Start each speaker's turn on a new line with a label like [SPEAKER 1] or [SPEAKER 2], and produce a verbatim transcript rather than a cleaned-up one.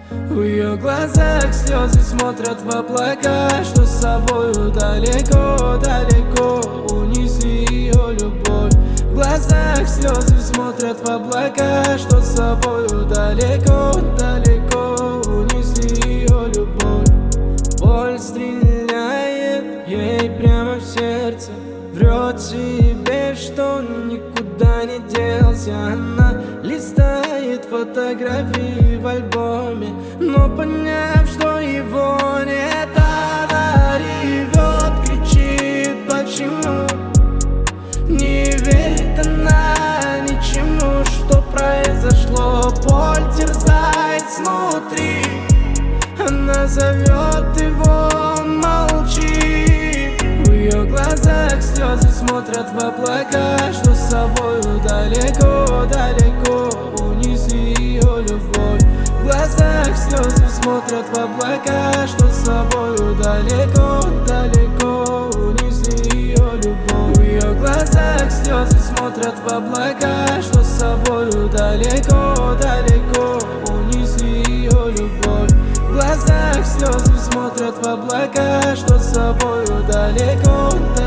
[SPEAKER 1] В ее глазах слезы смотрят в облака, что с собою далеко-далеко унесли ее любовь. В глазах слезы смотрят в облака, что с собою далеко-далеко унесли ее любовь. Боль стреляет ей прямо в сердце, врет себе, что никуда не делся. Она листает фотографии в альбоме, но поняв, что его нет, она ревет, кричит: почему? Не верит она ничему, что произошло. Боль терзает снутри, она зовет его, он молчит. В ее глазах слезы смотрят в облака, что с собою далеко-далеко унесли ее любовь. В глазах слезы смотрят в облака, что с собою далеко-далеко унесли ее любовь. В ее глазах слезы смотрят в облака, что с собою далеко-далеко унесли ее любовь. В глазах слезы смотрят в облака, что с собою далеко-далеко